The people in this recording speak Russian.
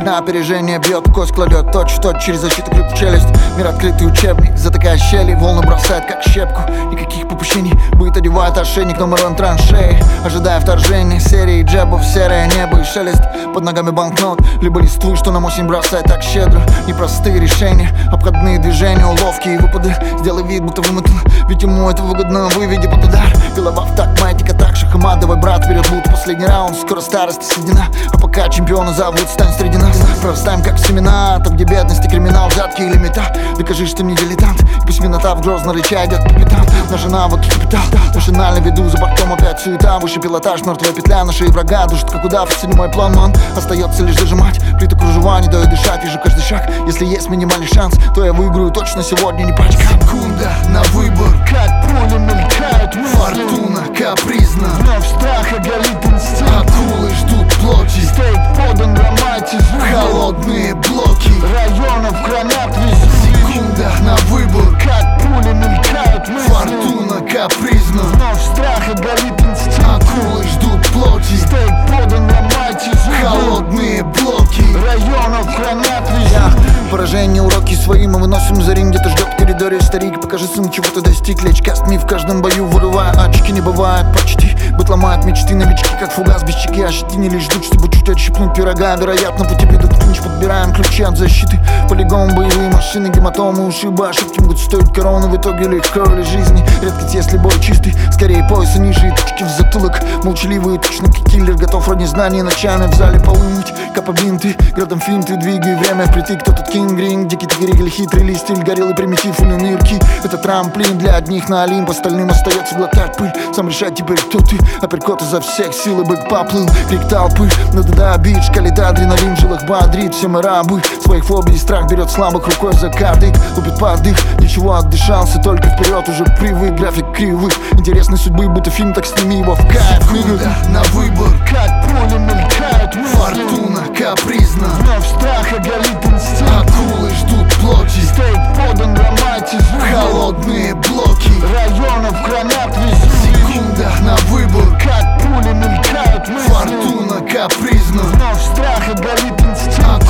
на опережение бьет, кость кладет точь-в-точь через защиту крюк в челюсть. Мир открытый учебник, затыкая щели, волны бросает как щепку. Никаких попущений, быт одевает ошейник, но Мэрон траншеи, ожидая вторжения серии джебов, серое небо и шелест под ногами банкнот, либо листвы, что нам осень бросает так щедро. Непростые решения, обходные движения, уловки и выпады. Сделай вид, будто вымотан, ведь ему это выгодно. Выведи под удар, голова в такт, маятника так, шахмат, давай, брат, вперед, будто последний раунд. Скоро старость и седина, а пока чемпиона зовут, стань среди нас. Прорастаем как семена, там где бедность и криминал, взятки или мета. Докажи, что не дилетант, и пусть минота в грозно рыча идет по пятам. Наши навыки капитал, машинально веду, за бортом опять суета. Выше пилотаж, мертвая петля, на шее врага душит как удав. Седьмой план, ман, остается лишь зажимать. Плита кружева не дает дышать, вижу каждый шаг. Если есть минимальный шанс, то я выиграю точно сегодня, не пачка. Секунда на выбор, как пуля мелькает мысли. Фортуна капризна, вновь страх оголит инстинкт. Акулы ждут плоти, стейк подан романтизм. Холодные блоки районов хранят весь. Секунда на выбор, как пуля мелькает мысли. Фортуна капризна, вновь страх оголит инстинкт. Акулы ждут плоти, стейк подан романтизм. Холодные блоки районов хранят весь. Поражение, уроки свои мы выносим за ринг, где-то ждет в коридоре старик. Покажи, сын, чего ты достиг, лечь кастми в каждом бою, вырывая очки. Не бывает почти, быт ломает мечты, новички как фугас без чеки. Ощетини лишь ждут, чтобы чуть отщипнуть пирога. Вероятно, по тебе этот клинч, подбираем ключи от защиты. Полигон, боевые машины, гематомы, ушибы. Ошибки могут стоить короны, в итоге легко или жизни. Редкость, если бой чистый, скорее пояса ниже и точки в затылок. Молчаливый, точно как киллер, готов ради знаний ночами в зале полынуть. Капа бинты, градом финты, двигай время прийти. Кто тут кинг-ринг, дикий тигр или хитрый ли стиль, горелый примитив или нырки. Это трамплин для одних на Олимп, остальным остается глотать пыль. Сам решай теперь, кто ты, апперкот изо всех сил, и бык поплыл. Крик толпы, да-да-да, бич, калит адреналин в жилах бодрит. Все мы рабы своих фобий, страх берет слабых рукой за кадык. Лупит подых, ничего, отдышался, только вперед уже привык. График кривых, интересной судьбы, будто фильм, так сними его в кайф. Секунда на выбор, как пуля мелькает мысли. Фортуна капризна, вновь страх оголит инстинкт. Акулы ждут плоти, стейк подан романтизм. Холодные блоки районов хранят весь. Секунда на выбор, как пуля мелькает мысли. Фортуна капризна, вновь страх оголит инстинкт.